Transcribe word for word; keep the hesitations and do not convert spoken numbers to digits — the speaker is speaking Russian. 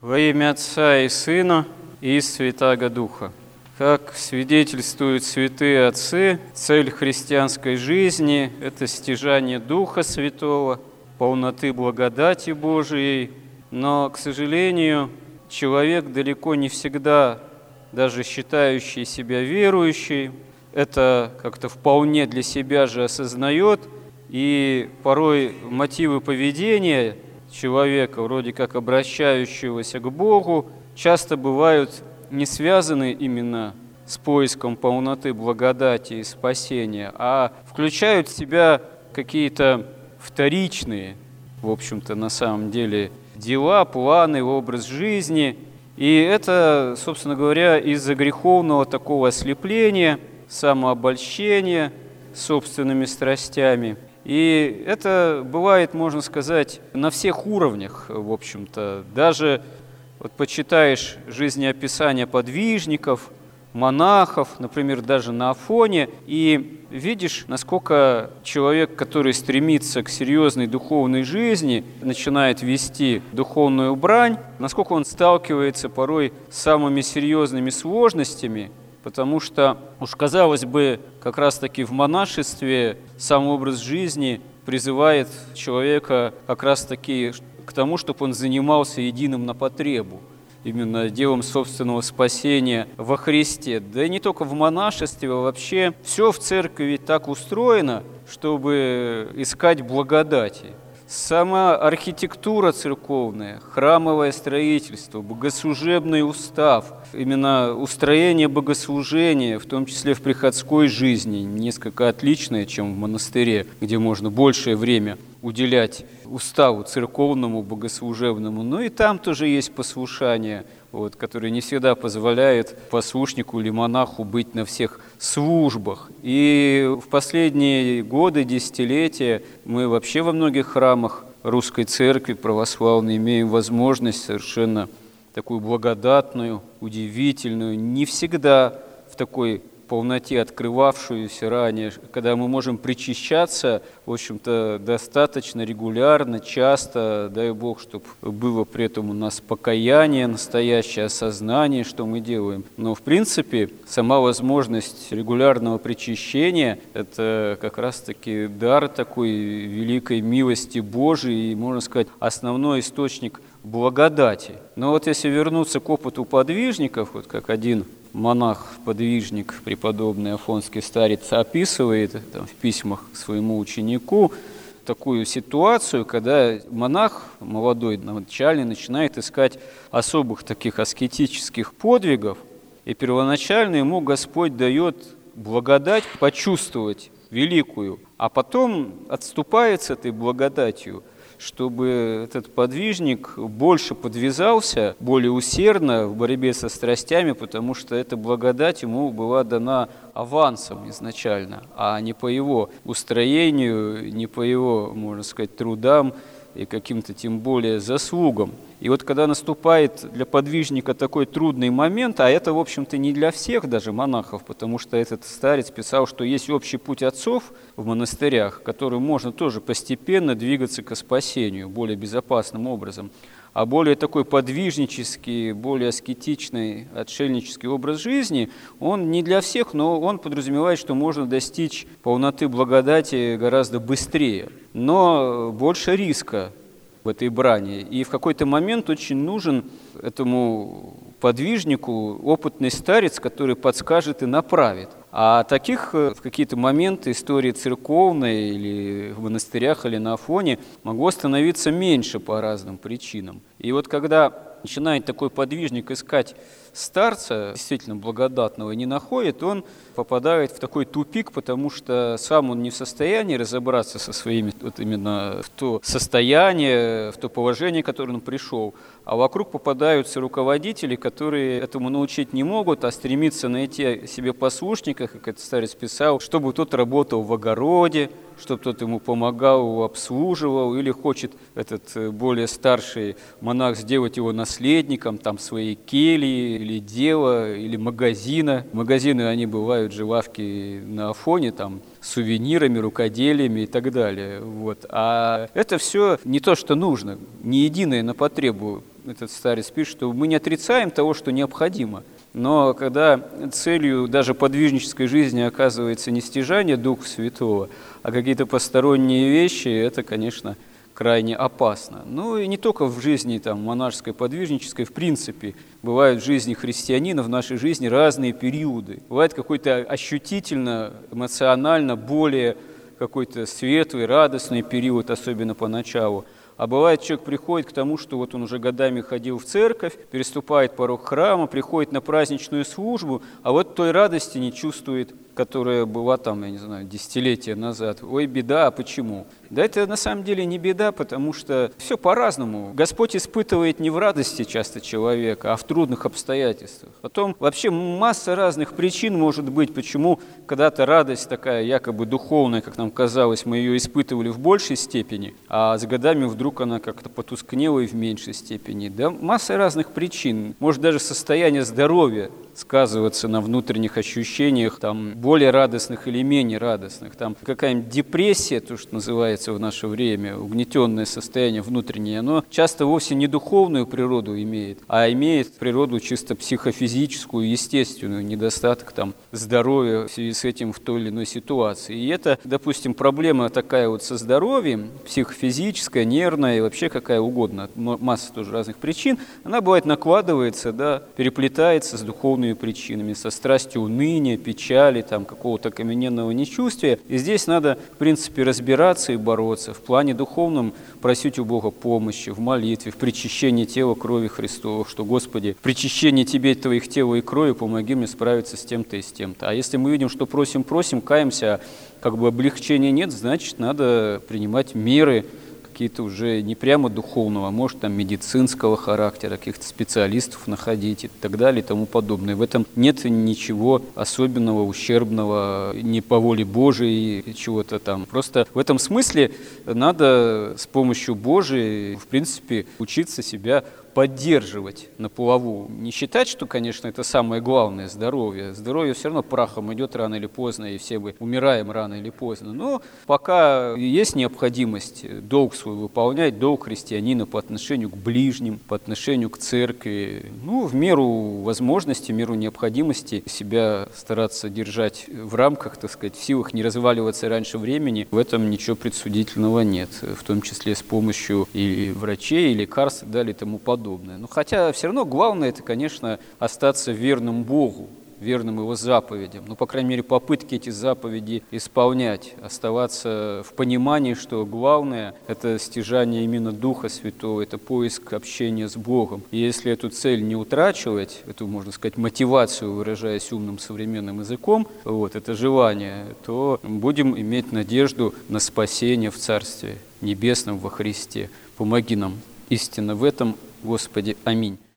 Во имя Отца и Сына и Святаго Духа. Как свидетельствуют святые отцы, цель христианской жизни – это стяжание Духа Святого, полноты благодати Божией. Но, к сожалению, человек далеко не всегда, даже считающий себя верующим, это как-то вполне для себя же осознает, и порой мотивы поведения человека, вроде как обращающегося к Богу, часто бывают не связаны именно с поиском полноты благодати и спасения, а включают в себя какие-то вторичные, в общем-то, на самом деле, дела, планы, образ жизни. И это, собственно говоря, из-за греховного такого ослепления, самообольщения собственными страстями. И это бывает, можно сказать, на всех уровнях, в общем-то. Даже вот почитаешь жизнеописания подвижников, монахов, например, даже на Афоне, и видишь, насколько человек, который стремится к серьезной духовной жизни, начинает вести духовную брань, насколько он сталкивается порой с самыми серьезными сложностями, потому что, уж казалось бы, как раз-таки в монашестве сам образ жизни призывает человека как раз-таки к тому, чтобы он занимался единым на потребу, именно делом собственного спасения во Христе. Да и не только в монашестве, а вообще все в церкви так устроено, чтобы искать благодати. Сама архитектура церковная, храмовое строительство, богослужебный устав, именно устроение богослужения, в том числе в приходской жизни, несколько отличное, чем в монастыре, где можно большее время уделять уставу церковному, богослужебному. Но и там тоже есть послушание, вот, которое не всегда позволяет послушнику или монаху быть на всех службах. И в последние годы, десятилетия мы вообще во многих храмах русской церкви православной имеем возможность совершенно такую благодатную, удивительную, не всегда в такой полноте открывавшуюся ранее, когда мы можем причащаться, в общем-то, достаточно регулярно, часто, дай Бог, чтобы было при этом у нас покаяние, настоящее осознание, что мы делаем. Но, в принципе, сама возможность регулярного причащения – это как раз-таки дар такой великой милости Божией и, можно сказать, основной источник благодати. Но вот если вернуться к опыту подвижников, вот как один монах-подвижник, преподобный афонский старец, описывает там, в письмах к своему ученику такую ситуацию, когда монах молодой, начальный, начинает искать особых таких аскетических подвигов, и первоначально ему Господь дает благодать почувствовать великую, а потом отступает с этой благодатью, чтобы этот подвижник больше подвязался, более усердно в борьбе со страстями, потому что эта благодать ему была дана авансом изначально, а не по его устроению, не по его, можно сказать, трудам и каким-то тем более заслугам. И вот когда наступает для подвижника такой трудный момент, а это, в общем-то, не для всех даже монахов, потому что этот старец писал, что есть общий путь отцов в монастырях, которым можно тоже постепенно двигаться к спасению более безопасным образом. А более такой подвижнический, более аскетичный, отшельнический образ жизни, он не для всех, но он подразумевает, что можно достичь полноты благодати гораздо быстрее. Но больше риска в этой брани. И в какой-то момент очень нужен этому подвижнику опытный старец, который подскажет и направит. А таких в какие-то моменты истории церковной или в монастырях, или на Афоне могло становиться меньше по разным причинам. И вот когда начинает такой подвижник искать старца, действительно благодатного, не находит, он попадает в такой тупик, потому что сам он не в состоянии разобраться со своими, вот именно в то состояние, в то положение, в которое он пришел, а вокруг попадаются руководители, которые этому научить не могут, а стремятся найти себе послушника, как этот старец писал, чтобы тот работал в огороде, чтобы тот ему помогал, обслуживал, или хочет этот более старший монах сделать его наследником там своей кельи или дела, или магазина. Магазины, они бывают же, лавки на Афоне, там сувенирами, рукоделиями и так далее. Вот. А это все не то, что нужно, не единое на потребу. Этот старец пишет, что мы не отрицаем того, что необходимо. Но когда целью даже подвижнической жизни оказывается не стяжание Духа Святого, а какие-то посторонние вещи, это, конечно, крайне опасно. Ну и не только в жизни там, монашеской, подвижнической, в принципе, бывают в жизни христианина, в нашей жизни разные периоды. Бывает какой-то ощутительно, эмоционально более какой-то светлый, радостный период, особенно поначалу. А бывает, человек приходит к тому, что вот он уже годами ходил в церковь, переступает порог храма, приходит на праздничную службу, а вот той радости не чувствует, которая была там, я не знаю, десятилетия назад. Ой, беда, а почему? Да это на самом деле не беда, потому что все по-разному. Господь испытывает не в радости часто человека, а в трудных обстоятельствах. Потом вообще масса разных причин может быть, почему когда-то радость такая якобы духовная, как нам казалось, мы ее испытывали в большей степени, а с годами вдруг она как-то потускнела и в меньшей степени. Да, масса разных причин. Может даже состояние здоровья сказываться на внутренних ощущениях, там, более радостных или менее радостных. Там какая-нибудь депрессия, то, что называется в наше время, угнетенное состояние внутреннее, оно часто вовсе не духовную природу имеет, а имеет природу чисто психофизическую, естественную, недостаток там, здоровья в связи с этим в той или иной ситуации. И это, допустим, проблема такая вот со здоровьем, психофизическая, нервная и вообще какая угодно, масса тоже разных причин, она бывает накладывается, да, переплетается с духовной причинами, со страстью уныния, печали, там, какого-то каменного нечувствия. И здесь надо, в принципе, разбираться и бороться. В плане духовном просить у Бога помощи, в молитве, в причащении тела крови Христова, что, Господи, в причащении Тебе Твоих тела и крови помоги мне справиться с тем-то и с тем-то. А если мы видим, что просим-просим, каемся, а как бы облегчения нет, значит, надо принимать меры, какие-то уже не прямо духовного, а может там медицинского характера, каких-то специалистов находить и так далее и тому подобное. В этом нет ничего особенного, ущербного, не по воле Божией, чего-то там. Просто в этом смысле надо с помощью Божией, в принципе, учиться себя поддерживать на плаву. Не считать, что, конечно, это самое главное здоровье. Здоровье все равно прахом идет рано или поздно, и все мы умираем рано или поздно. Но пока есть необходимость долг свой выполнять, долг христианина по отношению к ближним, по отношению к церкви, ну, в меру возможности, в меру необходимости себя стараться держать в рамках, так сказать, в силах не разваливаться раньше времени, в этом ничего предсудительного нет, в том числе с помощью и врачей, и лекарств, и далее и тому подобное. Но хотя все равно главное это, конечно, остаться верным Богу, верным Его заповедям. Ну, по крайней мере, попытки эти заповеди исполнять, оставаться в понимании, что главное – это стяжание именно Духа Святого, это поиск общения с Богом. И если эту цель не утрачивать, эту, можно сказать, мотивацию, выражаясь умным современным языком, вот, это желание, то будем иметь надежду на спасение в Царстве Небесном во Христе. Помоги нам истинно в этом, Господи. Аминь.